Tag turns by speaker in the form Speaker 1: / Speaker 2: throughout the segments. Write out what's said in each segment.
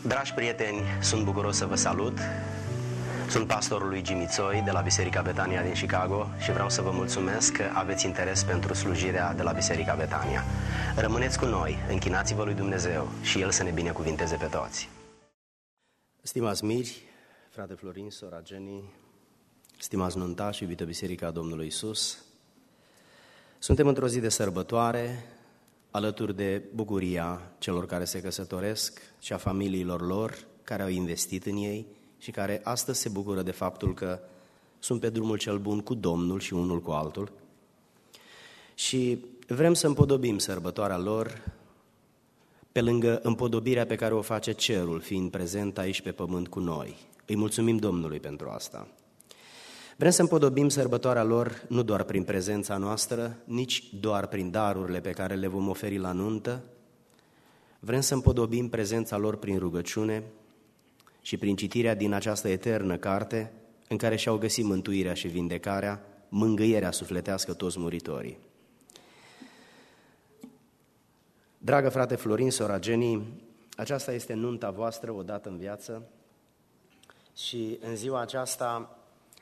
Speaker 1: Dragi prieteni, sunt bucuros să vă salut. Sunt pastorul lui Jimmy Tsoi de la Biserica Betania din Chicago și vreau să vă mulțumesc că aveți interes pentru slujirea de la Biserica Betania. Rămâneți cu noi, închinați-vă lui Dumnezeu și El să ne binecuvinteze pe toți. Stimați miri, frate Florin, sora Jenny, stimați nuntași, iubită Biserica Domnului Iisus, suntem într-o zi de sărbătoare, alături de bucuria celor care se căsătoresc și a familiilor lor care au investit în ei și care astăzi se bucură de faptul că sunt pe drumul cel bun cu Domnul și unul cu altul. Și vrem să împodobim sărbătoarea lor pe lângă împodobirea pe care o face cerul, fiind prezent aici pe pământ cu noi. Îi mulțumim Domnului pentru asta. Vrem să împodobim sărbătoarea lor nu doar prin prezența noastră, nici doar prin darurile pe care le vom oferi la nuntă. Vrem să împodobim prezența lor prin rugăciune și prin citirea din această eternă carte în care și-au găsit mântuirea și vindecarea, mângâierea sufletească toți muritorii. Dragă frate Florin, sora Jenny, aceasta este nunta voastră odată în viață și în ziua aceasta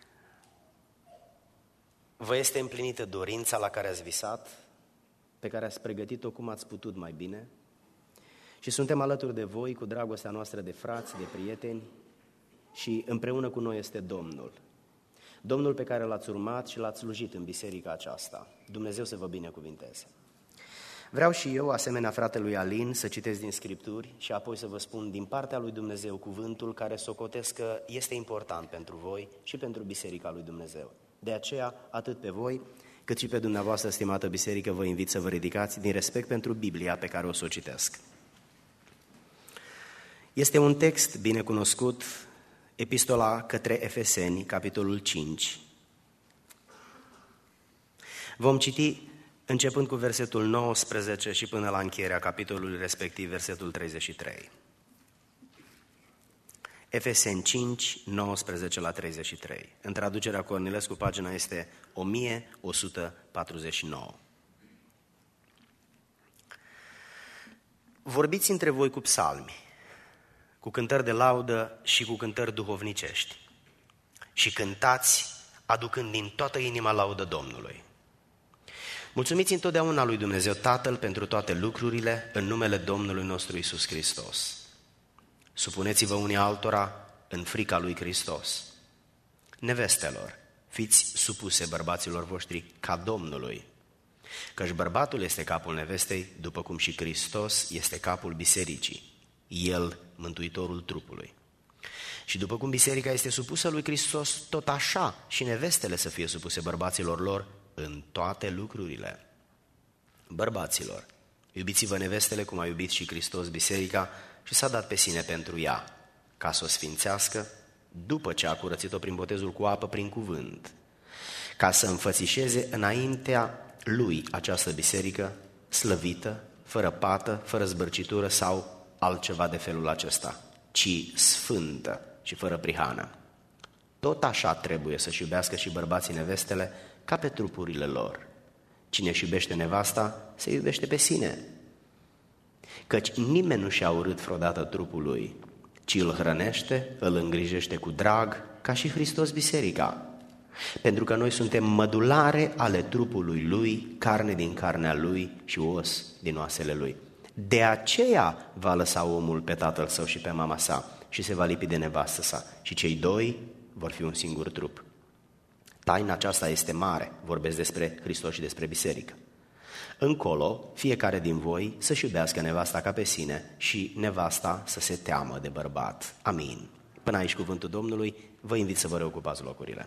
Speaker 1: vă este împlinită dorința la care ați visat, pe care ați pregătit-o cum ați putut mai bine și suntem alături de voi cu dragostea noastră de frați, de prieteni și împreună cu noi este Domnul. Domnul pe care l-ați urmat și l-ați slujit în biserica aceasta. Dumnezeu să vă binecuvinteze. Vreau și eu, asemenea fratelui Alin, să citesc din Scripturi și apoi să vă spun din partea lui Dumnezeu cuvântul care socotesc că este important pentru voi și pentru biserica lui Dumnezeu. De aceea, atât pe voi, cât și pe dumneavoastră, stimată biserică, vă invit să vă ridicați din respect pentru Biblia pe care o să o citesc. Este un text bine cunoscut, Epistola către Efeseni, capitolul 5. Vom citi începând cu versetul 19 și până la încheierea capitolului respectiv, versetul 33. Efeseni 5, 19 la 33. În traducerea Cornilescu, pagina este 1149. Vorbiți între voi cu psalmi, cu cântări de laudă și cu cântări duhovnicești și cântați aducând din toată inima laudă Domnului. Mulțumiți întotdeauna lui Dumnezeu Tatăl pentru toate lucrurile în numele Domnului nostru Iisus Hristos. Supuneți-vă unii altora în frica lui Hristos. Nevestelor, fiți supuse bărbaților voștri ca Domnului, căci bărbatul este capul nevestei, după cum și Hristos este capul bisericii, El mântuitorul trupului. Și după cum biserica este supusă lui Hristos, tot așa și nevestele să fie supuse bărbaților lor în toate lucrurile. Bărbaților, iubiți-vă nevestele cum a iubit și Hristos biserica și s-a dat pe sine pentru ea, ca să o sfințească, după ce a curățit-o prin botezul cu apă, prin cuvânt, ca să înfățișeze înaintea lui această biserică, slăvită, fără pată, fără zbârcitură sau altceva de felul acesta, ci sfântă și fără prihană. Tot așa trebuie să-și iubească și bărbații nevestele ca pe trupurile lor. Cine își iubește nevasta, se iubește pe sine. Căci nimeni nu și-a urât vreodată trupul lui, ci îl hrănește, îl îngrijește cu drag, ca și Hristos biserica. Pentru că noi suntem mădulare ale trupului lui, carne din carnea lui și os din oasele lui. De aceea va lăsa omul pe tatăl său și pe mama sa și se va lipi de nevastă sa și cei doi vor fi un singur trup. Taina aceasta este mare, vorbesc despre Hristos și despre biserică. Încolo, fiecare din voi să-și iubească nevasta ca pe sine și nevasta să se teamă de bărbat. Amin. Până aici cuvântul Domnului, vă invit să vă reocupați locurile.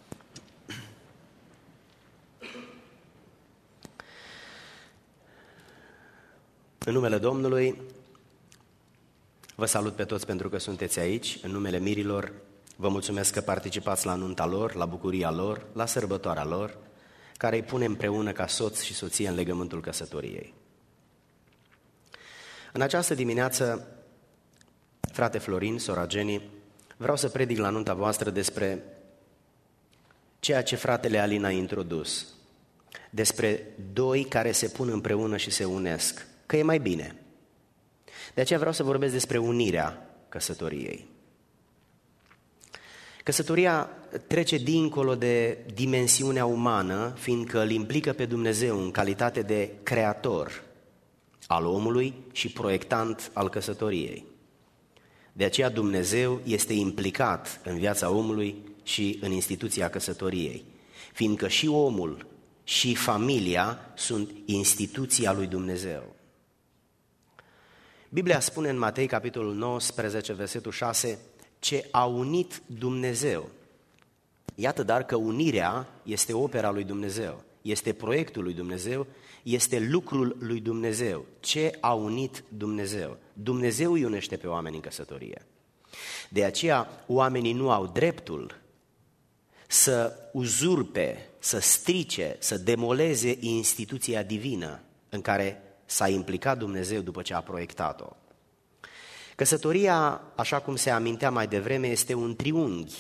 Speaker 1: În numele Domnului, vă salut pe toți pentru că sunteți aici, în numele mirilor, vă mulțumesc că participați la nunta lor, la bucuria lor, la sărbătoarea lor, care îi pune împreună ca soț și soție în legământul căsătoriei. În această dimineață, frate Florin, sora Jenny, vreau să predic la nunta voastră despre ceea ce fratele Alin a introdus, despre doi care se pun împreună și se unesc, că e mai bine. De aceea vreau să vorbesc despre unirea căsătoriei. Căsătoria trece dincolo de dimensiunea umană, fiindcă îl implică pe Dumnezeu în calitate de creator al omului și proiectant al căsătoriei. De aceea Dumnezeu este implicat în viața omului și în instituția căsătoriei, fiindcă și omul și familia sunt instituția lui Dumnezeu. Biblia spune în Matei, capitolul 19, versetul 6, ce a unit Dumnezeu. Iată dar că unirea este opera lui Dumnezeu, este proiectul lui Dumnezeu, este lucrul lui Dumnezeu. Ce a unit Dumnezeu? Dumnezeu îi unește pe oameni în căsătorie. De aceea oamenii nu au dreptul să uzurpe, să strice, să demoleze instituția divină în care s-a implicat Dumnezeu după ce a proiectat-o. Căsătoria, așa cum se amintea mai devreme, este un triunghi,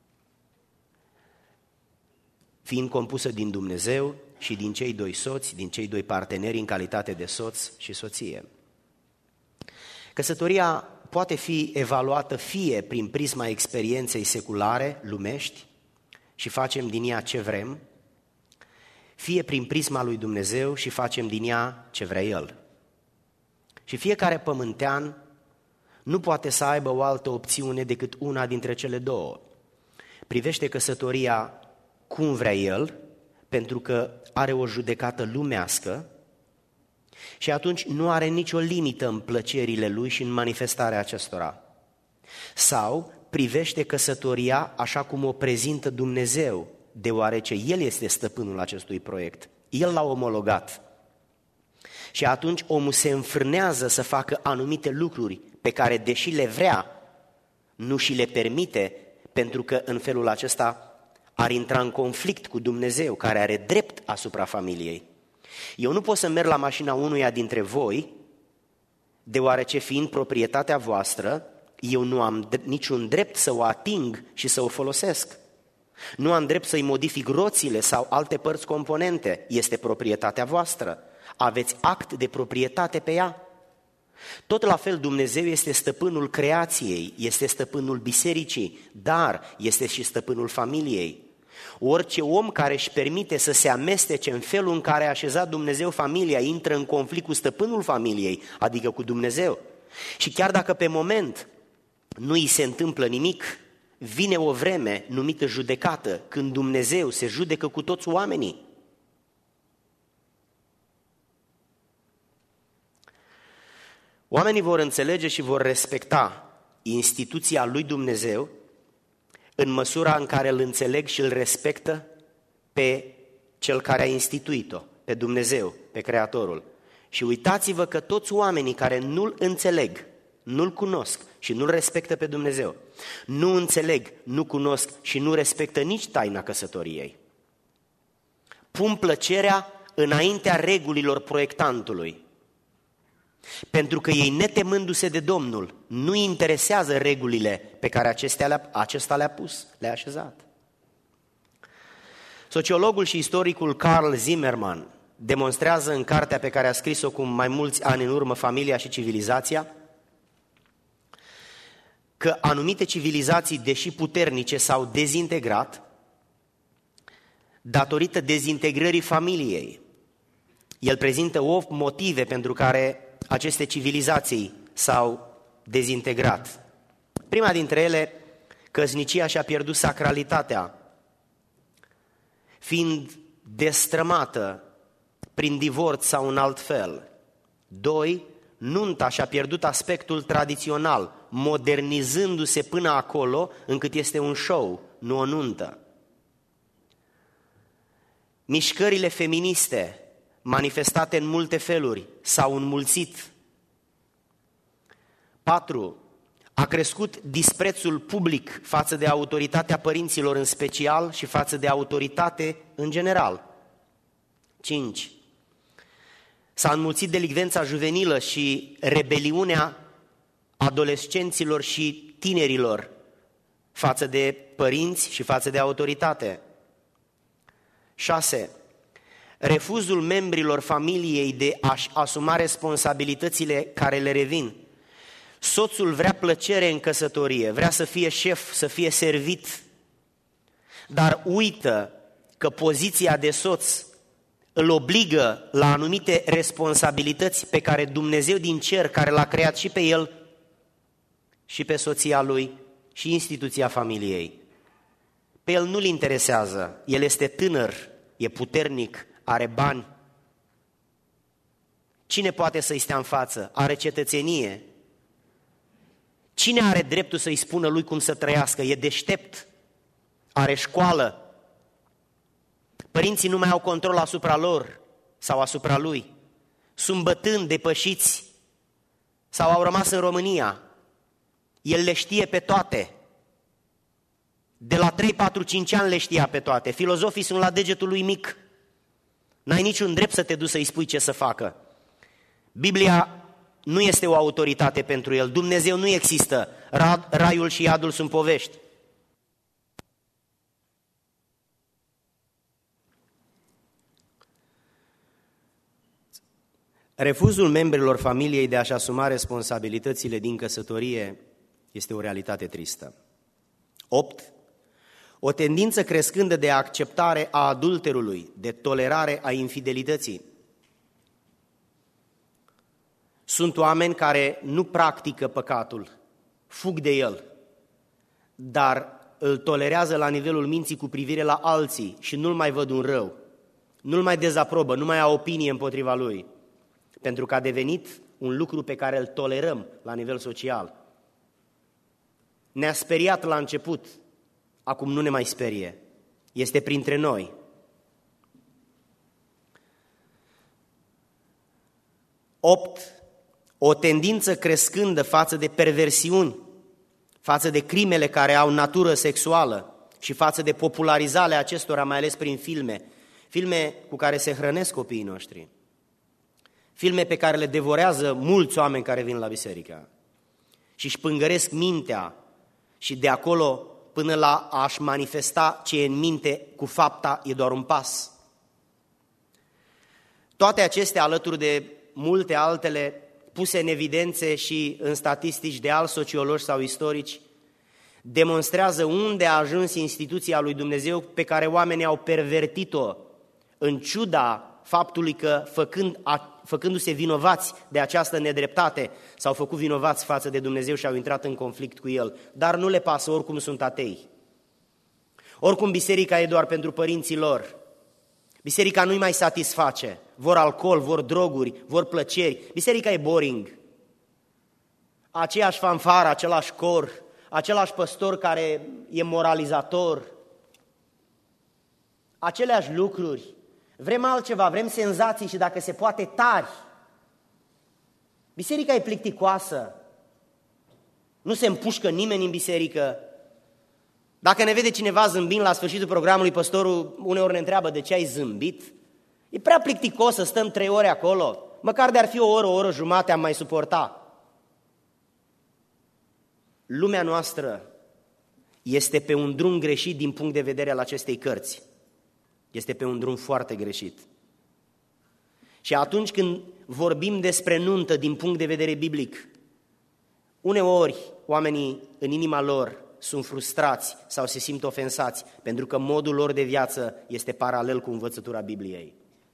Speaker 1: fiind compusă din Dumnezeu și din cei doi soți, din cei doi parteneri în calitate de soț și soție. Căsătoria poate fi evaluată fie prin prisma experienței seculare, lumești, și facem din ea ce vrem, fie prin prisma lui Dumnezeu și facem din ea ce vrea El. Și fiecare pământean nu poate să aibă o altă opțiune decât una dintre cele două. Privește căsătoria cum vrea el, pentru că are o judecată lumească și atunci nu are nicio limită în plăcerile lui și în manifestarea acestora. Sau privește căsătoria așa cum o prezintă Dumnezeu, deoarece El este stăpânul acestui proiect. El l-a omologat. Și atunci omul se înfrânează să facă anumite lucruri pe care, deși le vrea, nu și le permite, pentru că în felul acesta ar intra în conflict cu Dumnezeu, care are drept asupra familiei. Eu nu pot să merg la mașina unuia dintre voi, deoarece fiind proprietatea voastră, eu nu am niciun drept să o ating și să o folosesc. Nu am drept să-i modific roțile sau alte părți componente. Este proprietatea voastră. Aveți act de proprietate pe ea. Tot la fel Dumnezeu este stăpânul creației, este stăpânul bisericii, dar este și stăpânul familiei. Orice om care își permite să se amestece în felul în care a așezat Dumnezeu familia, intră în conflict cu stăpânul familiei, adică cu Dumnezeu. Și chiar dacă pe moment nu îi se întâmplă nimic, vine o vreme numită judecată, când Dumnezeu se judecă cu toți oamenii. Oamenii vor înțelege și vor respecta instituția lui Dumnezeu în măsura în care îl înțeleg și îl respectă pe cel care a instituit-o, pe Dumnezeu, pe Creatorul. Și uitați-vă că toți oamenii care nu-L înțeleg, nu-L cunosc și nu-L respectă pe Dumnezeu, nu înțeleg, nu cunosc și nu respectă nici taina căsătoriei. Pun plăcerea înaintea regulilor proiectantului. Pentru că ei, netemându-se de Domnul, nu interesează regulile pe care acesta le-a pus, le-a așezat. Sociologul și istoricul Carl Zimmerman demonstrează în cartea pe care a scris-o cu mai mulți ani în urmă, Familia și civilizația, că anumite civilizații, deși puternice, s-au dezintegrat datorită dezintegrării familiei. El prezintă 8 motive pentru care aceste civilizații s-au dezintegrat. Prima dintre ele, căsnicia și-a pierdut sacralitatea, fiind destrămată prin divorț sau în alt fel. 2. Nunta și-a pierdut aspectul tradițional, modernizându-se până acolo încât este un show, nu o nuntă. Mișcările feministe, manifestate în multe feluri, s-au înmulțit. 4. A crescut disprețul public față de autoritatea părinților în special și față de autoritate în general. 5. S-a înmulțit delicvența juvenilă și rebeliunea adolescenților și tinerilor față de părinți și față de autoritate. 6. Refuzul membrilor familiei de a-și asuma responsabilitățile care le revin. Soțul vrea plăcere în căsătorie, vrea să fie șef, să fie servit, dar uită că poziția de soț îl obligă la anumite responsabilități pe care Dumnezeu din cer, care l-a creat și pe el, și pe soția lui, și instituția familiei. Pe el nu-l interesează, el este tânăr, e puternic, are bani. Cine poate să-i stea în față? Are cetățenie. Cine are dreptul să-i spună lui cum să trăiască? E deștept, are școală. Părinții nu mai au control asupra lor sau asupra lui. Sunt bătrâni, depășiți sau au rămas în România. El le știe pe toate. De la 3, 4, 5 ani le știa pe toate. Filozofii sunt la degetul lui mic. N-ai niciun drept să te duci să-i spui ce să facă. Biblia nu este o autoritate pentru el. Dumnezeu nu există. Raiul și iadul sunt povești. Refuzul membrilor familiei de a-și asuma responsabilitățile din căsătorie este o realitate tristă. 8. O tendință crescândă de acceptare a adulterului, de tolerare a infidelității. Sunt oameni care nu practică păcatul, fug de el, dar îl tolerează la nivelul minții cu privire la alții și nu-l mai văd un rău, nu-l mai dezaprobă, nu mai au opinie împotriva lui, pentru că a devenit un lucru pe care îl tolerăm la nivel social. Ne-a speriat la început, acum nu ne mai sperie, este printre noi. O tendință crescândă față de perversiuni, față de crimele care au natură sexuală și față de popularizarea acestora, mai ales prin filme cu care se hrănesc copiii noștri, filme pe care le devorează mulți oameni care vin la biserică și își pângăresc mintea și de acolo până la a-și manifesta ce e în minte cu fapta e doar un pas. Toate acestea, alături de multe altele puse în evidențe și în statistici de alți sociologi sau istorici, demonstrează unde a ajuns instituția lui Dumnezeu pe care oamenii au pervertit-o în ciuda faptului că făcându-se vinovați de această nedreptate s-au făcut vinovați față de Dumnezeu și au intrat în conflict cu El, dar nu le pasă, oricum sunt atei. Oricum biserica e doar pentru părinții lor. Biserica nu-i mai satisface, vor alcool, vor droguri, vor plăceri. Biserica e boring. Aceeași fanfară, același cor, același păstor care e moralizator, aceleași lucruri. Vrem altceva, vrem senzații și dacă se poate tari. Biserica e plicticoasă, nu se împușcă nimeni în biserică. Dacă ne vede cineva zâmbind la sfârșitul programului, păstorul uneori ne întreabă de ce ai zâmbit. E prea plicticos să stăm 3 ore acolo, măcar de-ar fi o oră jumate am mai suporta. Lumea noastră este pe un drum greșit din punct de vedere al acestei cărți. Este pe un drum foarte greșit. Și atunci când vorbim despre nuntă din punct de vedere biblic, uneori oamenii în inima lor sunt frustrați sau se simt ofensați pentru că modul lor de viață este paralel cu învățătura Bibliei.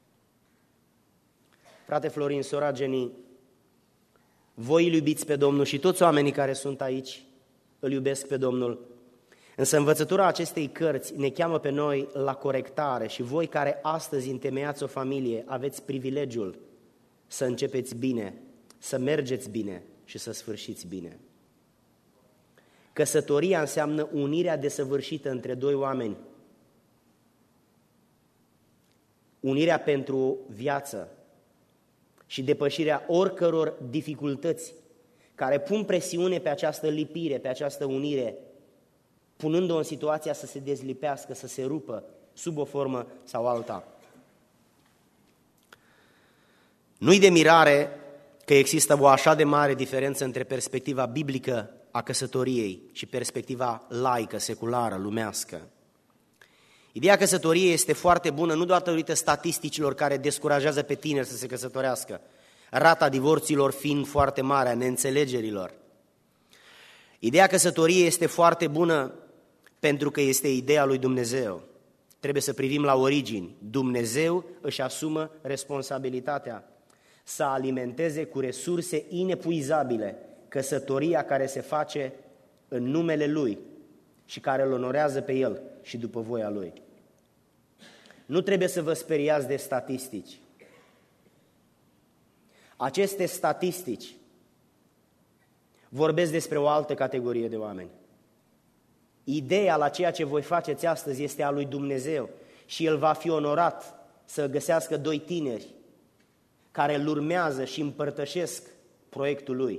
Speaker 1: Frate Florin, sora Jenny, voi îl iubiți pe Domnul și toți oamenii care sunt aici îl iubesc pe Domnul. Însă învățătura acestei cărți ne cheamă pe noi la corectare și voi care astăzi întemeiați o familie aveți privilegiul să începeți bine, să mergeți bine și să sfârșiți bine. Căsătoria înseamnă unirea desăvârșită între 2 oameni. Unirea pentru viață și depășirea oricăror dificultăți care pun presiune pe această lipire, pe această unire, punând-o în situația să se dezlipească, să se rupă sub o formă sau alta. Nu-i de mirare că există o așa de mare diferență între perspectiva biblică a căsătoriei și perspectiva laică, seculară, lumească. Ideea căsătoriei este foarte bună, nu doar datorită statisticilor care descurajează pe tineri să se căsătorească, rata divorților fiind foarte mare, a neînțelegerilor, Ideea căsătoriei este foarte bună pentru că este ideea lui Dumnezeu. Trebuie să privim la origini. Dumnezeu își asumă responsabilitatea să alimenteze cu resurse inepuizabile căsătoria care se face în numele Lui și care îl onorează pe El și după voia Lui. Nu trebuie să vă speriați de statistici. Aceste statistici vorbesc despre o altă categorie de oameni. Ideea la ceea ce voi faceți astăzi este a lui Dumnezeu și El va fi onorat să găsească 2 tineri care îl urmează și împărtășesc proiectul Lui.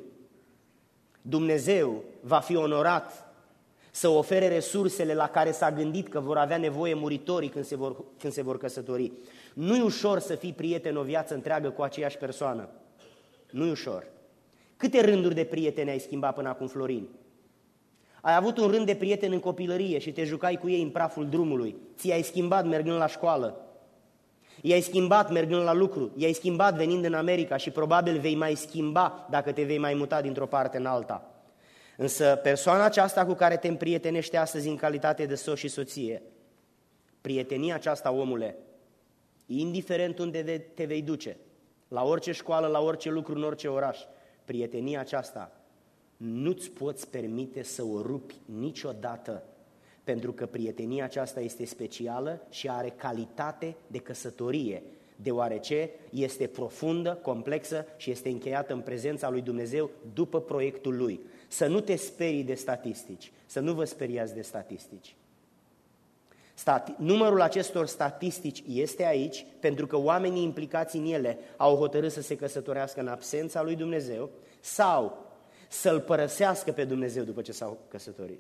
Speaker 1: Dumnezeu va fi onorat să ofere resursele la care s-a gândit că vor avea nevoie muritorii când se vor căsători. Nu-i ușor să fii prieten o viață întreagă cu aceeași persoană. Nu-i ușor. Câte rânduri de prieteni ai schimbat până acum, Florin? Ai avut un rând de prieteni în copilărie și te jucai cu ei în praful drumului. Ți-ai schimbat mergând la școală. I-ai schimbat mergând la lucru. I-ai schimbat venind în America și probabil vei mai schimba dacă te vei mai muta dintr-o parte în alta. Însă persoana aceasta cu care te împrietenești astăzi în calitate de soț și soție, prietenia aceasta, omule, indiferent unde te vei duce, la orice școală, la orice lucru, în orice oraș, prietenia aceasta nu-ți poți permite să o rupi niciodată, pentru că prietenia aceasta este specială și are calitate de căsătorie, deoarece este profundă, complexă și este încheiată în prezența lui Dumnezeu după proiectul Lui. Să nu te sperii de statistici, să nu vă speriați de statistici. Numărul acestor statistici este aici pentru că oamenii implicați în ele au hotărât să se căsătorească în absența lui Dumnezeu sau să-L părăsească pe Dumnezeu după ce s-au căsătorit.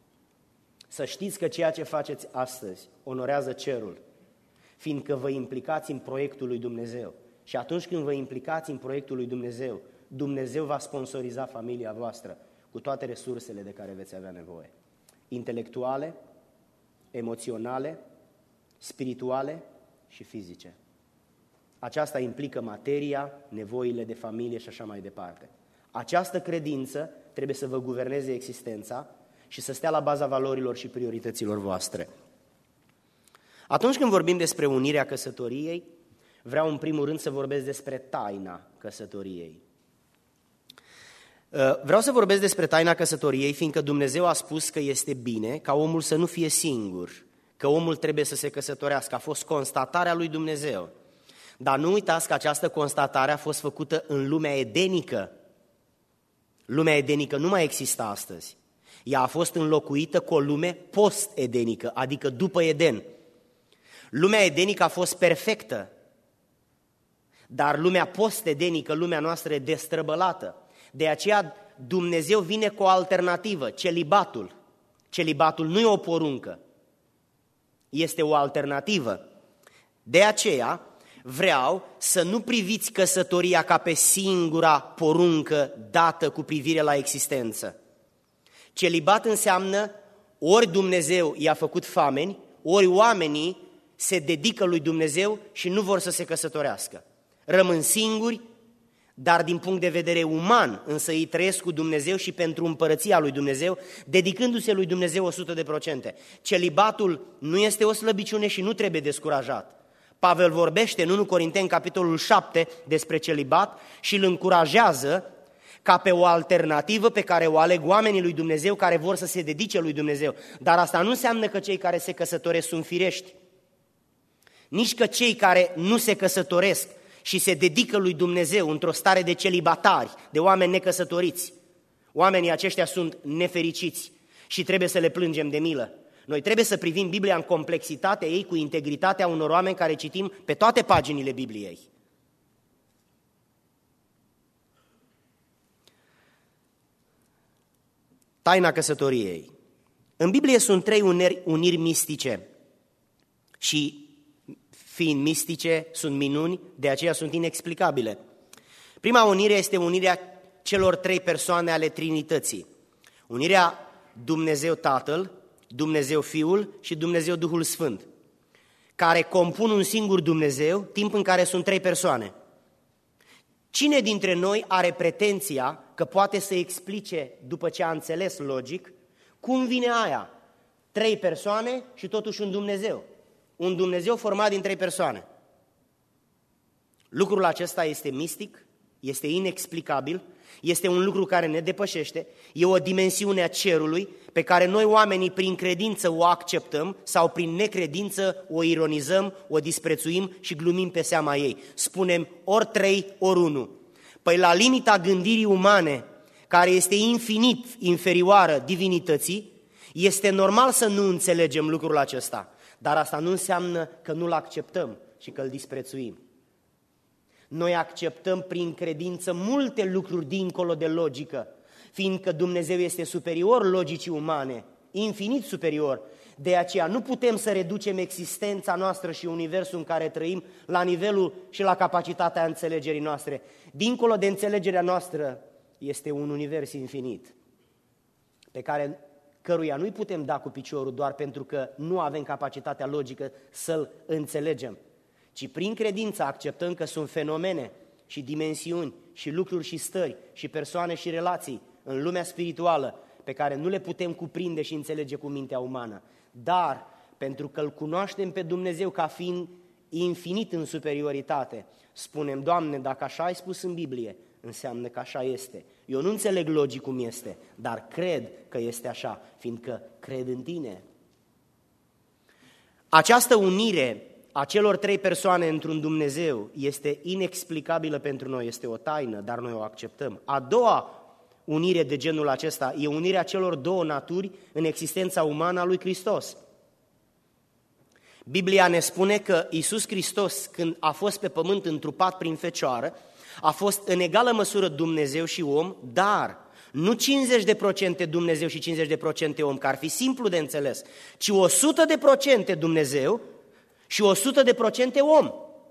Speaker 1: Să știți că ceea ce faceți astăzi onorează cerul, fiindcă vă implicați în proiectul lui Dumnezeu. Și atunci când vă implicați în proiectul lui Dumnezeu, Dumnezeu va sponsoriza familia voastră cu toate resursele de care veți avea nevoie. Intelectuale, emoționale, spirituale și fizice. Aceasta implică materia, nevoile de familie și așa mai departe. Această credință trebuie să vă guverneze existența și să stea la baza valorilor și priorităților voastre. Atunci când vorbim despre unirea căsătoriei, vreau în primul rând să vorbesc despre taina căsătoriei. Vreau să vorbesc despre taina căsătoriei, fiindcă Dumnezeu a spus că este bine ca omul să nu fie singur, că omul trebuie să se căsătorească. A fost constatarea lui Dumnezeu. Dar nu uitați că această constatare a fost făcută în lumea edenică. Lumea edenică nu mai există astăzi. Ea a fost înlocuită cu o lume post-edenică, adică după Eden. Lumea edenică a fost perfectă, dar lumea post-edenică, lumea noastră, e destrăbălată. De aceea Dumnezeu vine cu o alternativă, celibatul. Celibatul nu e o poruncă, este o alternativă. De aceea vreau să nu priviți căsătoria ca pe singura poruncă dată cu privire la existență. Celibat înseamnă ori Dumnezeu i-a făcut fameni, ori oamenii se dedică lui Dumnezeu și nu vor să se căsătorească. Rămân singuri, dar din punct de vedere uman, însă ei trăiesc cu Dumnezeu și pentru împărăția lui Dumnezeu, dedicându-se lui Dumnezeu 100%. Celibatul nu este o slăbiciune și nu trebuie descurajat. Pavel vorbește în 1 Corinteni, capitolul 7, despre celibat și îl încurajează ca pe o alternativă pe care o aleg oamenii lui Dumnezeu care vor să se dedice lui Dumnezeu. Dar asta nu înseamnă că cei care se căsătoresc sunt firești. Nici că cei care nu se căsătoresc și se dedică lui Dumnezeu într-o stare de celibatari, de oameni necăsătoriți, oamenii aceștia sunt nefericiți și trebuie să le plângem de milă. Noi trebuie să privim Biblia în complexitatea ei cu integritatea unor oameni care citim pe toate paginile Bibliei. Taina căsătoriei. În Biblie sunt 3 uniri mistice și fiind mistice, sunt minuni, de aceea sunt inexplicabile. Prima unire este unirea celor 3 persoane ale Trinității. Unirea Dumnezeu Tatăl, Dumnezeu Fiul și Dumnezeu Duhul Sfânt, care compun un singur Dumnezeu, timp în care sunt 3 persoane. Cine dintre noi are pretenția
Speaker 2: că poate să explice, după ce a înțeles logic, cum vine aia. 3 persoane și totuși un Dumnezeu. Un Dumnezeu format din 3 persoane. Lucrul acesta este mistic, este inexplicabil, este un lucru care ne depășește, e o dimensiune a cerului pe care noi oamenii prin credință o acceptăm sau prin necredință o ironizăm, o disprețuim și glumim pe seama ei. Spunem ori 3, ori 1. Păi la limita gândirii umane, care este infinit inferioară divinității, este normal să nu înțelegem lucrul acesta, dar asta nu înseamnă că nu-l acceptăm și că îl disprețuim. Noi acceptăm prin credință multe lucruri dincolo de logică, fiindcă Dumnezeu este superior logicii umane, infinit superior. De aceea nu putem să reducem existența noastră și universul în care trăim la nivelul și la capacitatea înțelegerii noastre. Dincolo de înțelegerea noastră este un univers infinit, pe căruia nu-i putem da cu piciorul doar pentru că nu avem capacitatea logică să-l înțelegem, ci prin credință acceptăm că sunt fenomene și dimensiuni și lucruri și stări și persoane și relații în lumea spirituală pe care nu le putem cuprinde și înțelege cu mintea umană. Dar pentru că îl cunoaștem pe Dumnezeu ca fiind infinit în superioritate, spunem, Doamne, dacă așa ai spus în Biblie, înseamnă că așa este. Eu nu înțeleg logic cum este, dar cred că este așa, fiindcă cred în Tine. Această unire a celor 3 persoane într-un Dumnezeu este inexplicabilă pentru noi, este o taină, dar noi o acceptăm. A doua unire de genul acesta e unirea celor 2 naturi în existența umană a lui Hristos. Biblia ne spune că Iisus Hristos, când a fost pe pământ întrupat prin Fecioară, a fost în egală măsură Dumnezeu și om, dar nu 50% Dumnezeu și 50% om, că ar fi simplu de înțeles, ci 100% Dumnezeu și 100% om.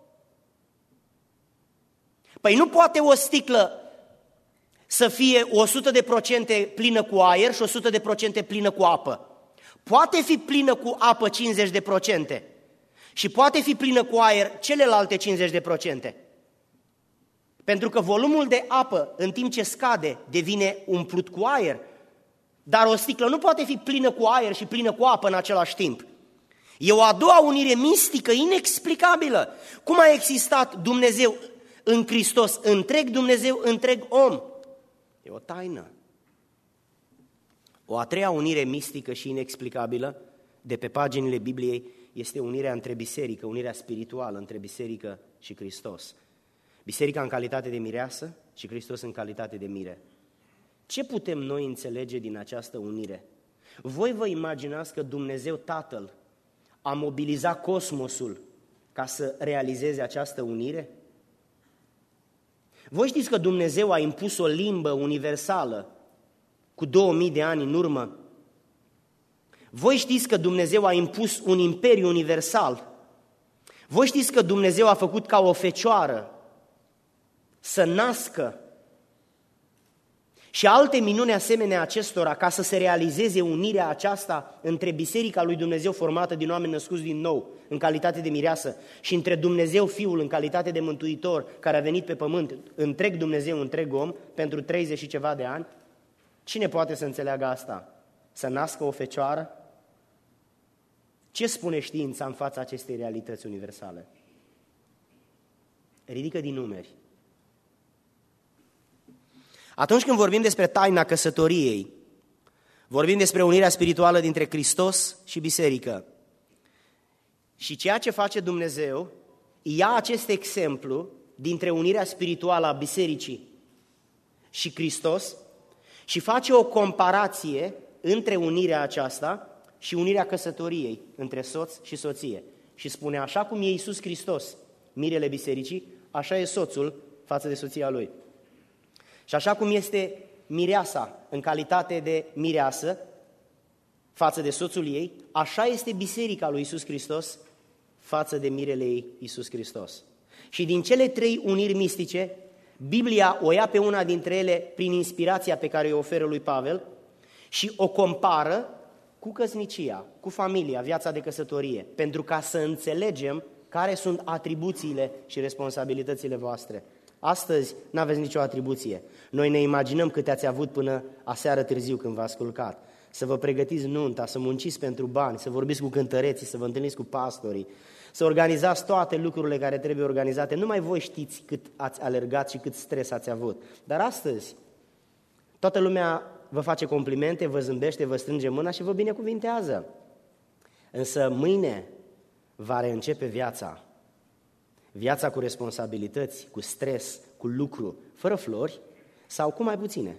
Speaker 2: Păi nu poate o sticlă să fie 100% plină cu aer și 100% plină cu apă. Poate fi plină cu apă 50% și poate fi plină cu aer celelalte 50%. Pentru că volumul de apă, în timp ce scade, devine umplut cu aer, dar o sticlă nu poate fi plină cu aer și plină cu apă în același timp. E o a doua unire mistică, inexplicabilă. Cum a existat Dumnezeu în Hristos, întreg Dumnezeu, întreg om? E o taină. O a treia unire mistică și inexplicabilă de pe paginile Bibliei este unirea între biserică, unirea spirituală între biserică și Hristos. Biserica în calitate de mireasă și Hristos în calitate de mire. Ce putem noi înțelege din această unire? Voi vă imaginați că Dumnezeu Tatăl a mobilizat cosmosul ca să realizeze această unire? Voi știți că Dumnezeu a impus o limbă universală cu 2000 de ani în urmă? Voi știți că Dumnezeu a impus un imperiu universal? Voi știți că Dumnezeu a făcut ca o fecioară să nască și alte minuni asemenea acestora ca să se realizeze unirea aceasta între Biserica lui Dumnezeu formată din oameni născuți din nou în calitate de mireasă și între Dumnezeu Fiul în calitate de mântuitor care a venit pe pământ, întreg Dumnezeu, întreg om, pentru 30 și ceva de ani? Cine poate să înțeleagă asta? Să nască o fecioară? Ce spune știința în fața acestei realități universale? Ridică din numeri. Atunci când vorbim despre taina căsătoriei, vorbim despre unirea spirituală dintre Hristos și biserică. Și ceea ce face Dumnezeu, ia acest exemplu dintre unirea spirituală a bisericii și Hristos și face o comparație între unirea aceasta și unirea căsătoriei, între soț și soție. Și spune, așa cum e Iisus Hristos, mirele bisericii, așa e soțul față de soția lui. Și așa cum este mireasa în calitate de mireasă față de soțul ei, așa este biserica lui Iisus Hristos față de mirele ei, Iisus Hristos. Și din cele 3 uniri mistice, Biblia o ia pe una dintre ele prin inspirația pe care o oferă lui Pavel și o compară cu căsnicia, cu familia, viața de căsătorie, pentru ca să înțelegem care sunt atribuțiile și responsabilitățile voastre. Astăzi n-aveți nicio atribuție. Noi ne imaginăm câte ați avut până aseară târziu când v-ați culcat. Să vă pregătiți nunta, să munciți pentru bani, să vorbiți cu cântăreții, să vă întâlniți cu pastorii, să organizați toate lucrurile care trebuie organizate. Numai voi știți cât ați alergat și cât stres ați avut. Dar astăzi, toată lumea vă face complimente, vă zâmbește, vă strânge mâna și vă binecuvintează. Însă mâine va reîncepe viața. Viața cu responsabilități, cu stres, cu lucru, fără flori sau cu mai puține.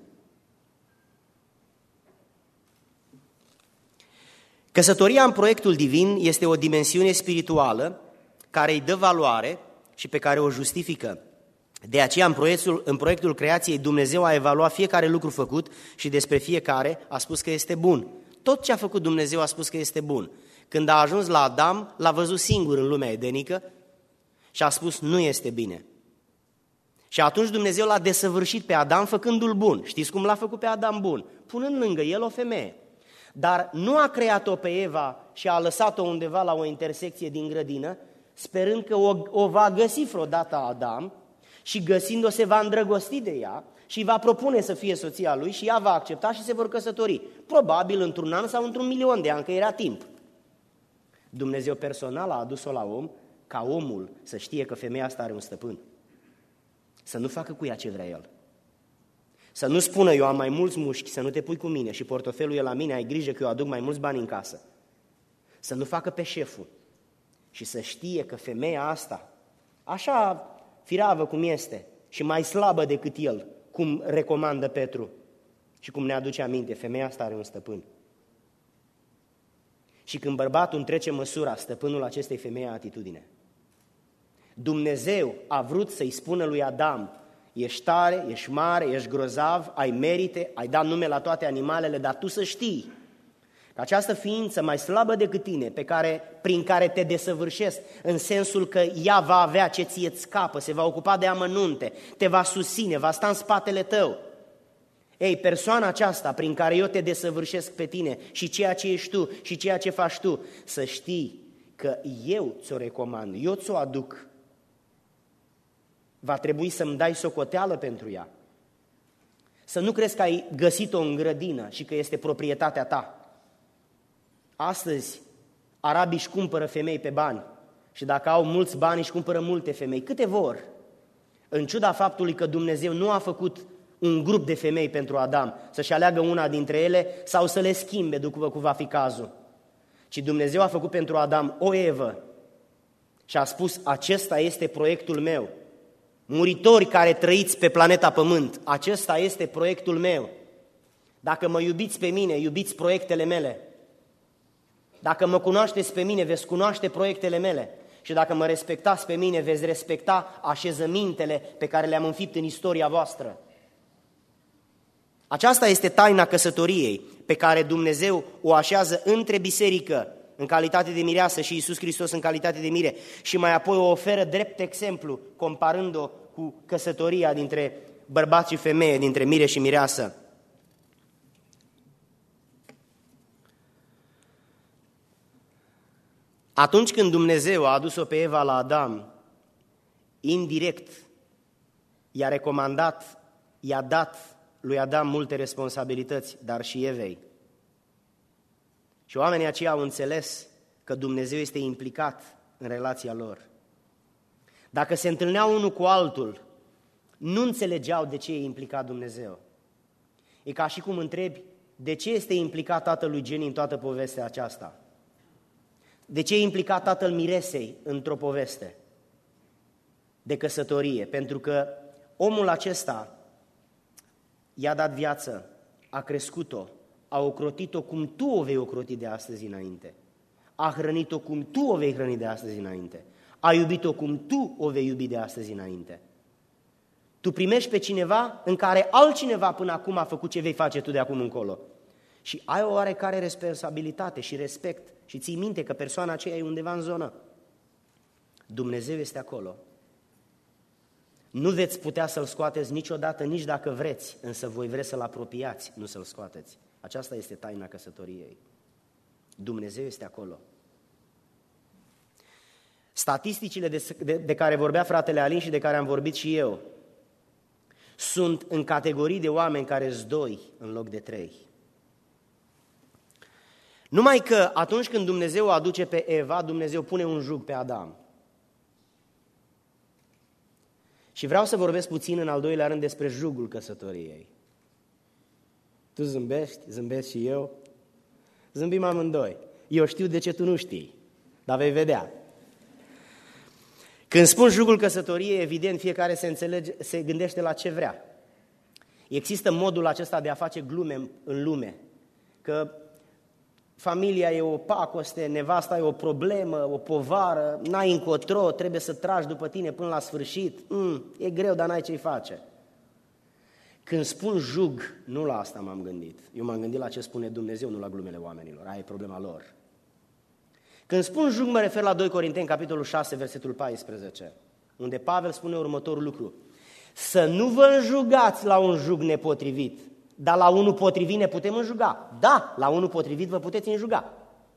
Speaker 2: Căsătoria în proiectul divin este o dimensiune spirituală care îi dă valoare și pe care o justifică. De aceea, în proiectul creației, Dumnezeu a evaluat fiecare lucru făcut și despre fiecare a spus că este bun. Tot ce a făcut Dumnezeu a spus că este bun. Când a ajuns la Adam, l-a văzut singur în lumea edenică și a spus, nu este bine. Și atunci Dumnezeu l-a desăvârșit pe Adam făcându-l bun. Știți cum l-a făcut pe Adam bun? Punând lângă el o femeie. Dar nu a creat-o pe Eva și a lăsat-o undeva la o intersecție din grădină, sperând că o va găsi vreodată Adam și găsind-o se va îndrăgosti de ea și va propune să fie soția lui și ea va accepta și se vor căsători. Probabil într-un an sau într-un milion de ani, că era timp. Dumnezeu personal a adus-o la om ca omul să știe că femeia asta are un stăpân. Să nu facă cu ea ce vrea el. Să nu spună, eu am mai mulți mușchi, să nu te pui cu mine și portofelul e la mine, ai grijă că eu aduc mai mulți bani în casă. Să nu facă pe șeful și să știe că femeia asta, așa firavă cum este și mai slabă decât el, cum recomandă Petru și cum ne aduce aminte, femeia asta are un stăpân. Și când bărbatul întrece măsura, stăpânul acestei femei a atitudine. Dumnezeu a vrut să-i spună lui Adam, ești tare, ești mare, ești grozav, ai merite, ai dat nume la toate animalele, dar tu să știi că această ființă mai slabă decât tine, prin care te desăvârșesc, în sensul că ea va avea ce ție îți scapă, se va ocupa de amănunte, te va susține, va sta în spatele tău. Ei, persoana aceasta prin care eu te desăvârșesc pe tine și ceea ce ești tu și ceea ce faci tu, să știi că eu ți-o recomand, eu ți-o aduc. Va trebui să-mi dai socoteală pentru ea. Să nu crezi că ai găsit-o în grădină și că este proprietatea ta. Astăzi, arabii își cumpără femei pe bani și dacă au mulți bani își cumpără multe femei. Câte vor? În ciuda faptului că Dumnezeu nu a făcut un grup de femei pentru Adam, să-și aleagă una dintre ele sau să le schimbe după cum va fi cazul. Ci Dumnezeu a făcut pentru Adam o Evă și a spus, acesta este proiectul meu. Muritori care trăiți pe planeta Pământ, acesta este proiectul meu. Dacă mă iubiți pe mine, iubiți proiectele mele. Dacă mă cunoașteți pe mine, veți cunoaște proiectele mele. Și dacă mă respectați pe mine, veți respecta așezămintele pe care le-am înfipt în istoria voastră. Aceasta este taina căsătoriei pe care Dumnezeu o așează între biserică în calitate de mireasă și Iisus Hristos în calitate de mire și mai apoi o oferă drept exemplu comparând-o cu căsătoria dintre bărbat și femeie, dintre mire și mireasă. Atunci când Dumnezeu a adus-o pe Eva la Adam, indirect i-a recomandat, i-a dat lui Adam multe responsabilități, dar și Evei. Și oamenii aceia au înțeles că Dumnezeu este implicat în relația lor. Dacă se întâlneau unul cu altul, nu înțelegeau de ce e implicat Dumnezeu. E ca și cum întrebi, de ce este implicat tatăl lui Jenny în toată povestea aceasta? De ce e implicat tatăl Miresei într-o poveste de căsătorie? Pentru că omul acesta i-a dat viață, a crescut-o, a ocrotit-o cum tu o vei ocroti de astăzi înainte, a hrănit-o cum tu o vei hrăni de astăzi înainte, a iubit-o cum tu o vei iubi de astăzi înainte. Tu primești pe cineva în care altcineva până acum a făcut ce vei face tu de acum încolo. Și ai o oarecare responsabilitate și respect și ții minte că persoana aceea e undeva în zonă. Dumnezeu este acolo. Nu veți putea să-L scoateți niciodată, nici dacă vreți, însă voi vreți să-L apropiați, nu să-L scoateți. Aceasta este taina căsătoriei. Dumnezeu este acolo. Statisticile de care vorbea fratele Alin și de care am vorbit și eu, sunt în categorii de oameni care sunt 2 în loc de 3. Numai că atunci când Dumnezeu o aduce pe Eva, Dumnezeu pune un jug pe Adam. Și vreau să vorbesc puțin în al doilea rând despre jugul căsătoriei. Tu zâmbești, zâmbesc și eu, zâmbim amândoi. Eu știu de ce tu nu știi, dar vei vedea. Când spun jugul căsătoriei, evident, fiecare se gândește la ce vrea. Există modul acesta de a face glume în lume, că familia e o pacoste, nevasta e o problemă, o povară, n-ai încotro, trebuie să tragi după tine până la sfârșit. E greu, dar n-ai ce-i face. Când spun jug, nu la asta m-am gândit. Eu m-am gândit la ce spune Dumnezeu, nu la glumele oamenilor. Aia e problema lor. Când spun jug, mă refer la 2 Corinteni, capitolul 6, versetul 14, unde Pavel spune următorul lucru. Să nu vă înjugați la un jug nepotrivit, dar la unul potrivit ne putem înjuga. Da, la unul potrivit vă puteți înjuga.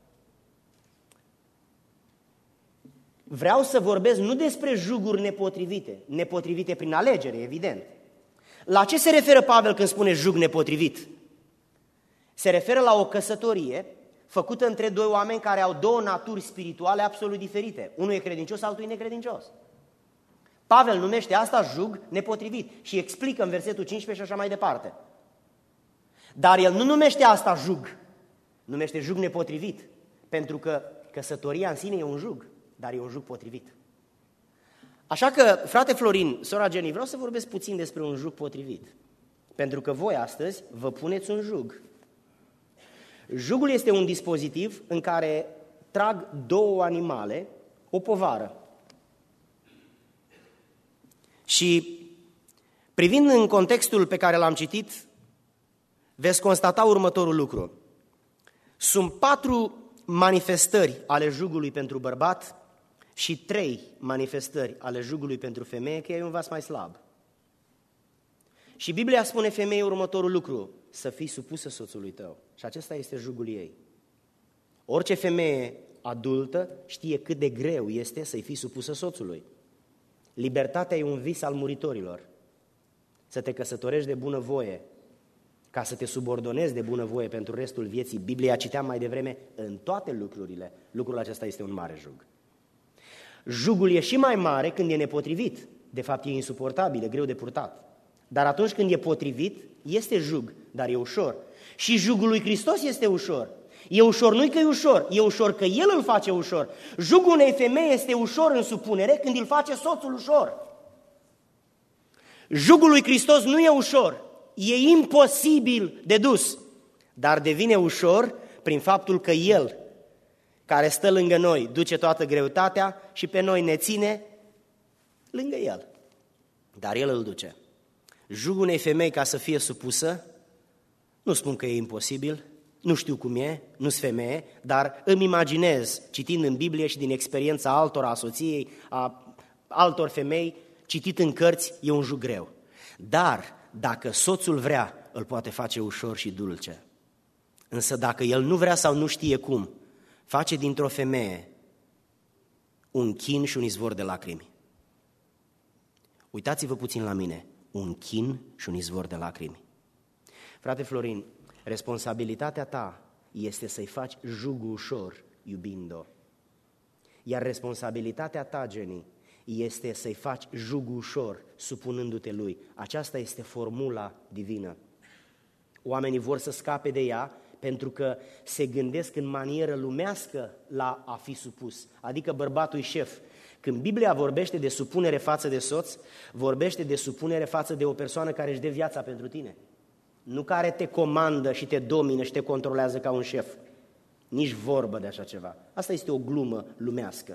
Speaker 2: Vreau să vorbesc nu despre juguri nepotrivite prin alegere, evident. La ce se referă Pavel când spune jug nepotrivit? Se referă la o căsătorie făcută între 2 oameni care au 2 naturi spirituale absolut diferite. Unul e credincios, altul e necredincios. Pavel numește asta jug nepotrivit și explică în versetul 15 și așa mai departe. Dar el nu numește asta jug, numește jug nepotrivit, pentru că căsătoria în sine e un jug, dar e un jug potrivit. Așa că, frate Florin, sora Jenny, vreau să vorbesc puțin despre un jug potrivit, pentru că voi astăzi vă puneți un jug. Jugul este un dispozitiv în care trag 2 animale o povară. Și privind în contextul pe care l-am citit, veți constata următorul lucru. Sunt 4 manifestări ale jugului pentru bărbat și 3 manifestări ale jugului pentru femeie, că e un vas mai slab. Și Biblia spune femeii următorul lucru, să fii supusă soțului tău. Și acesta este jugul ei. Orice femeie adultă știe cât de greu este să-i fii supusă soțului. Libertatea e un vis al muritorilor. Să te căsătorești de bunăvoie, ca să te subordonezi de bunăvoie pentru restul vieții. Biblia, citeam mai devreme, în toate lucrurile. Lucrul acesta este un mare jug. Jugul e și mai mare când e nepotrivit. De fapt, e insuportabil, e greu de purtat. Dar atunci când e potrivit, este jug, dar e ușor. Și jugul lui Hristos este ușor. E ușor, nu-i că e ușor, e ușor că El îl face ușor. Jugul unei femei este ușor în supunere când îl face soțul ușor. Jugul lui Hristos nu e ușor, e imposibil de dus, dar devine ușor prin faptul că El, care stă lângă noi, duce toată greutatea și pe noi ne ține lângă El. Dar El îl duce. Jugul unei femei ca să fie supusă, nu spun că e imposibil, nu știu cum e, nu-s femeie, dar îmi imaginez, citind în Biblie și din experiența altora, a soției, a altor femei, citit în cărți, e un jug greu. Dar dacă soțul vrea, îl poate face ușor și dulce. Însă dacă el nu vrea sau nu știe cum, face dintr-o femeie un chin și un izvor de lacrimi. Uitați-vă puțin la mine, un chin și un izvor de lacrimi. Frate Florin, responsabilitatea ta este să-i faci jugul ușor, iubind-o. Iar responsabilitatea ta, Jenny, este să-i faci jugul ușor, supunându-te lui. Aceasta este formula divină. Oamenii vor să scape de ea pentru că se gândesc în manieră lumească la a fi supus. Adică bărbatul e șef. Când Biblia vorbește de supunere față de soț, vorbește de supunere față de o persoană care își dă viața pentru tine. Nu care te comandă și te domină și te controlează ca un șef. Nici vorbă de așa ceva. Asta este o glumă lumească.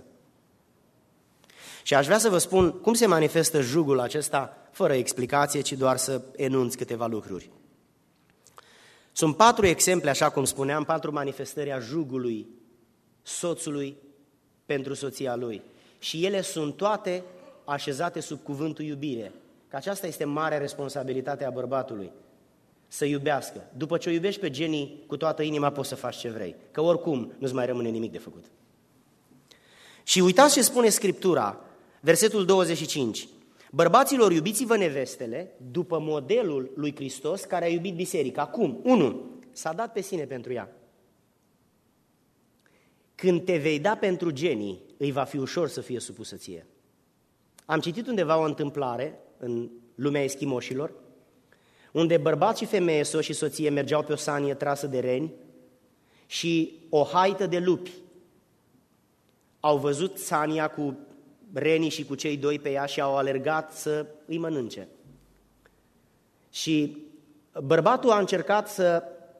Speaker 2: Și aș vrea să vă spun cum se manifestă jugul acesta, fără explicație, ci doar să enunț câteva lucruri. Sunt 4 exemple, așa cum spuneam, 4 manifestări a jugului soțului pentru soția lui. Și ele sunt toate așezate sub cuvântul iubire. Că aceasta este marea responsabilitate a bărbatului. Să iubească. După ce o iubești pe Jenny cu toată inima, poți să faci ce vrei. Că oricum nu-ți mai rămâne nimic de făcut. Și uitați ce spune Scriptura, versetul 25. Bărbaților, iubiți-vă nevestele după modelul lui Hristos care a iubit biserica. Cum? 1. S-a dat pe sine pentru ea. Când te vei da pentru genii, îi va fi ușor să fie supusă ție. Am citit undeva o întâmplare în lumea eschimoșilor, unde bărbat și femeie, soț și soție, mergeau pe o sanie trasă de reni și o haită de lupi. Au văzut sania cu renii și cu cei doi pe ea și au alergat să îi mănânce. Și bărbatul a încercat să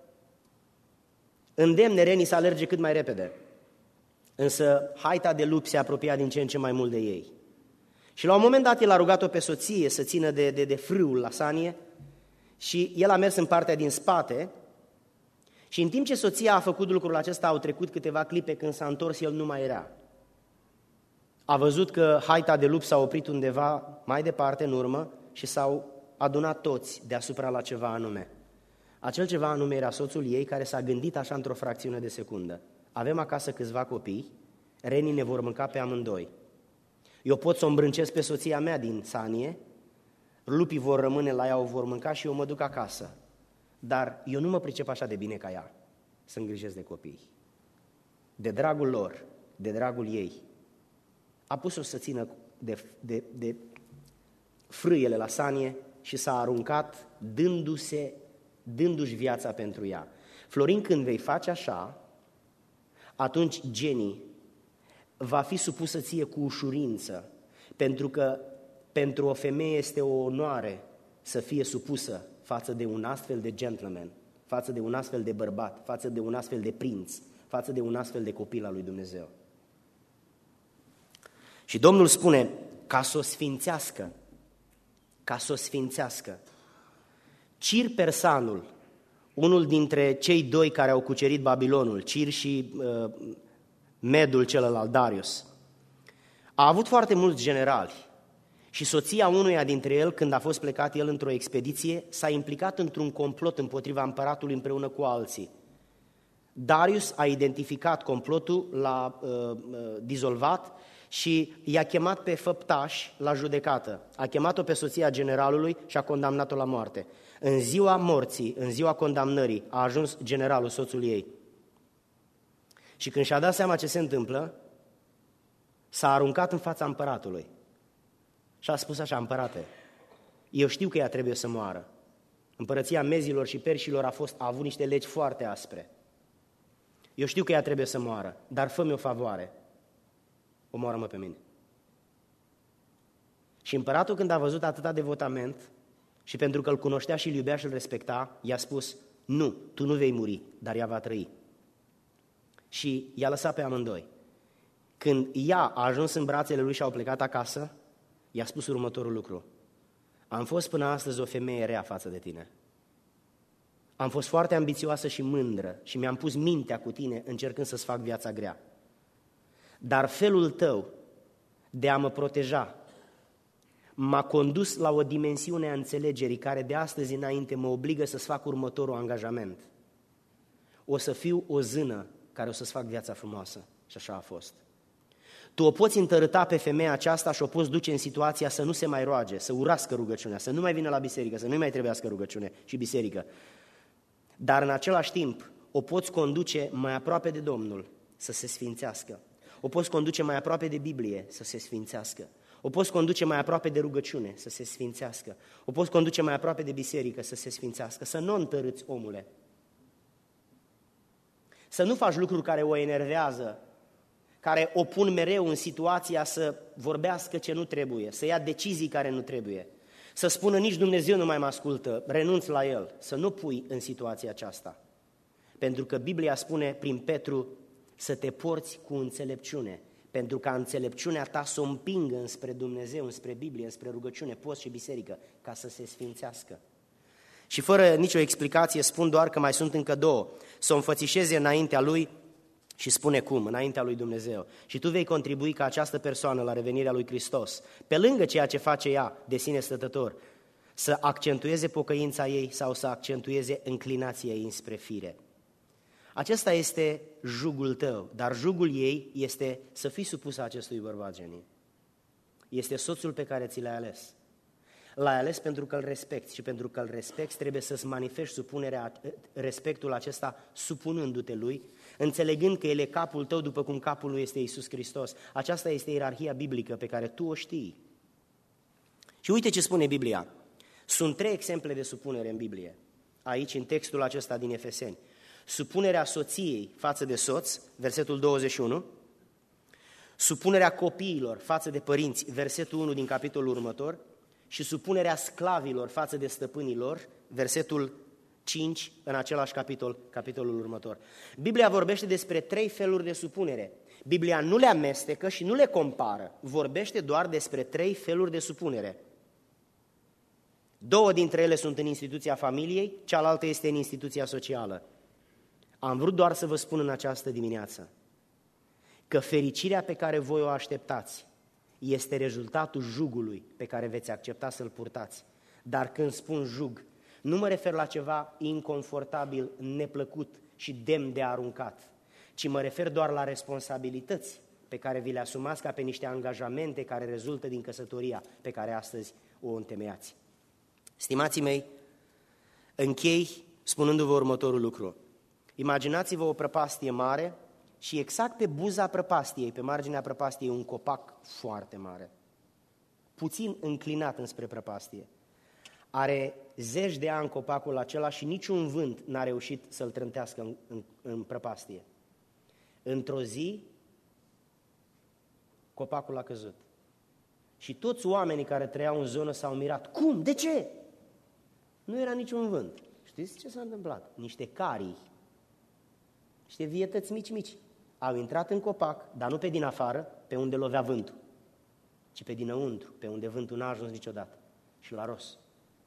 Speaker 2: îndemne renii să alerge cât mai repede. Însă haita de lupi se apropia din ce în ce mai mult de ei. Și la un moment dat el a rugat-o pe soție să țină de frâul la sanie și el a mers în partea din spate și în timp ce soția a făcut lucrul acesta au trecut câteva clipe, când s-a întors el nu mai era. A văzut că haita de lupi s-a oprit undeva mai departe în urmă și s-au adunat toți deasupra la ceva anume. Acel ceva anume era soțul ei, care s-a gândit așa într-o fracțiune de secundă: avem acasă câțiva copii, renii ne vor mânca pe amândoi. Eu pot să o îmbrâncesc pe soția mea din sanie, lupii vor rămâne la ea, o vor mânca și eu mă duc acasă. Dar eu nu mă pricep așa de bine ca ea să îngrijesc de copii. De dragul lor, de dragul ei, a pus-o să țină de frâiele la sanie și s-a aruncat dându-și viața pentru ea. Florin, când vei face așa, atunci Jenny va fi supusă ție cu ușurință, pentru că pentru o femeie este o onoare să fie supusă față de un astfel de gentleman, față de un astfel de bărbat, față de un astfel de prinț, față de un astfel de copil al lui Dumnezeu. Și Domnul spune, ca să o sfințească, ca să o sfințească. Cir Persanul, unul dintre cei doi care au cucerit Babilonul, Cir și Medul celălalt, Darius, a avut foarte mulți generali și soția unuia dintre el, când a fost plecat el într-o expediție, s-a implicat într-un complot împotriva împăratului împreună cu alții. Darius a identificat complotul, l-a dizolvat și i-a chemat pe făptași la judecată. A chemat-o pe soția generalului și a condamnat-o la moarte. În ziua morții, în ziua condamnării, a ajuns generalul, soțul ei. Și când și-a dat seama ce se întâmplă, s-a aruncat în fața împăratului și a spus așa: împărate, eu știu că ea trebuie să moară. Împărăția mezilor și perșilor a avut niște legi foarte aspre. Eu știu că ea trebuie să moară, dar fă-mi o favoare, omoară-mă pe mine. Și împăratul, când a văzut atâta devotament și pentru că îl cunoștea și îl iubea și îl respecta, i-a spus: nu, tu nu vei muri, dar ea va trăi. Și i-a lăsat pe amândoi. Când ea a ajuns în brațele lui și au plecat acasă, i-a spus următorul lucru: am fost până astăzi o femeie rea față de tine. Am fost foarte ambițioasă și mândră și mi-am pus mintea cu tine încercând să-ți fac viața grea. Dar felul tău de a mă proteja m-a condus la o dimensiune a înțelegerii care de astăzi înainte mă obligă să-ți fac următorul angajament. O să fiu o zână care o să-ți fac viața frumoasă. Și așa a fost. Tu o poți întărâta pe femeia aceasta și o poți duce în situația să nu se mai roage, să urască rugăciunea, să nu mai vină la biserică, să nu mai trebuiască rugăciune și biserică. Dar în același timp o poți conduce mai aproape de Domnul să se sfințească. O poți conduce mai aproape de Biblie să se sfințească. O poți conduce mai aproape de rugăciune să se sfințească. O poți conduce mai aproape de biserică să se sfințească. Să nu o întărâți, omule. Să nu faci lucruri care o enervează, care o pun mereu în situația să vorbească ce nu trebuie, să ia decizii care nu trebuie, să spună nici Dumnezeu nu mai mă ascultă, renunț la El. Să nu pui în situația aceasta. Pentru că Biblia spune prin Petru să te porți cu înțelepciune, pentru ca înțelepciunea ta să o împingă înspre Dumnezeu, înspre Biblie, înspre rugăciune, post și biserică, ca să se sfințească. Și fără nicio explicație spun doar că mai sunt încă două. Să o înfățișeze înaintea lui și spune cum, înaintea lui Dumnezeu. Și tu vei contribui ca această persoană la revenirea lui Hristos, pe lângă ceea ce face ea de sine stătător, să accentueze pocăința ei sau să accentueze înclinația ei înspre fire. Acesta este jugul tău, dar jugul ei este să fii supusă acestui bărbat, Jenny. Este soțul pe care ți l-ai ales. L-ai ales pentru că îl respecti și pentru că îl respecti trebuie să-ți manifesti respectul acesta supunându-te lui, înțelegând că el e capul tău după cum capul lui este Iisus Hristos. Aceasta este ierarhia biblică pe care tu o știi. Și uite ce spune Biblia. Sunt 3 exemple de supunere în Biblie, aici în textul acesta din Efeseni. Supunerea soției față de soț, versetul 21, supunerea copiilor față de părinți, versetul 1 din capitolul următor, și supunerea sclavilor față de stăpânilor, versetul 5 în același capitol, capitolul următor. Biblia vorbește despre 3 feluri de supunere. Biblia nu le amestecă și nu le compară, vorbește doar despre 3 feluri de supunere. 2 dintre ele sunt în instituția familiei, cealaltă este în instituția socială. Am vrut doar să vă spun în această dimineață că fericirea pe care voi o așteptați este rezultatul jugului pe care veți accepta să-l purtați. Dar când spun jug, nu mă refer la ceva inconfortabil, neplăcut și demn de aruncat, ci mă refer doar la responsabilități pe care vi le asumați ca pe niște angajamente care rezultă din căsătoria pe care astăzi o întemeiați. Stimații mei, închei spunându-vă următorul lucru. Imaginați-vă o prăpastie mare și exact pe buza prăpastiei, pe marginea prăpastiei, un copac foarte mare, puțin înclinat înspre prăpastie. Are 10 de ani copacul acela și niciun vânt n-a reușit să-l trântească în prăpastie. Într-o zi, copacul a căzut. Și toți oamenii care trăiau în zonă s-au mirat. Cum? De ce? Nu era niciun vânt. Știți ce s-a întâmplat? Niște carii, niște vietăți mici, au intrat în copac, dar nu pe din afară, pe unde lovea vântul, ci pe dinăuntru, pe unde vântul n-a ajuns niciodată. Și l-a ros.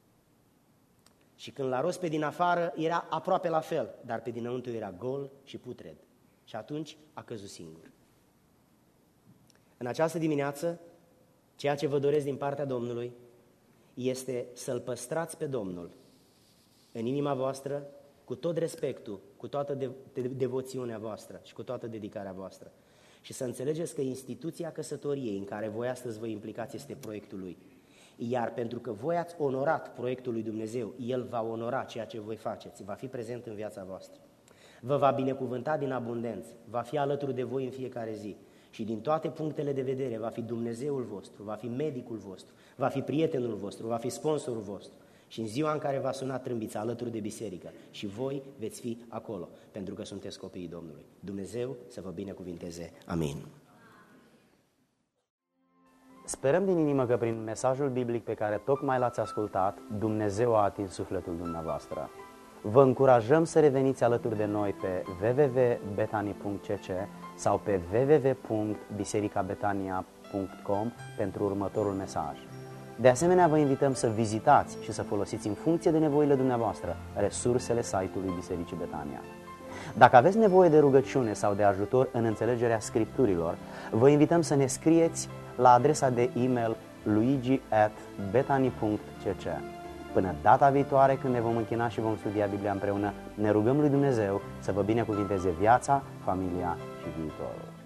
Speaker 2: Și când l-a ros pe din afară, era aproape la fel, dar pe dinăuntru era gol și putred. Și atunci a căzut singur. În această dimineață, ceea ce vă doresc din partea Domnului este să-L păstrați pe Domnul în inima voastră, cu tot respectul, cu toată devoțiunea voastră și cu toată dedicarea voastră. Și să înțelegeți că instituția căsătoriei în care voi astăzi vă implicați este proiectul Lui. Iar pentru că voi ați onorat proiectul lui Dumnezeu, El va onora ceea ce voi faceți, va fi prezent în viața voastră. Vă va binecuvânta din abundență, va fi alături de voi în fiecare zi. Și din toate punctele de vedere va fi Dumnezeul vostru, va fi medicul vostru, va fi prietenul vostru, va fi sponsorul vostru. Și în ziua în care va suna trâmbița alături de biserică și voi veți fi acolo, pentru că sunteți copiii Domnului. Dumnezeu să vă binecuvinteze. Amin.
Speaker 3: Sperăm din inimă că prin mesajul biblic pe care tocmai l-ați ascultat, Dumnezeu a atins sufletul dumneavoastră. Vă încurajăm să reveniți alături de noi pe www.betani.cc sau pe www.bisericabetania.com pentru următorul mesaj. De asemenea, vă invităm să vizitați și să folosiți în funcție de nevoile dumneavoastră resursele site-ului Bisericii Betania. Dacă aveți nevoie de rugăciune sau de ajutor în înțelegerea Scripturilor, vă invităm să ne scrieți la adresa de e-mail luigi@betani.cc. Până data viitoare, când ne vom închina și vom studia Biblia împreună, ne rugăm lui Dumnezeu să vă binecuvinteze viața, familia și viitorul.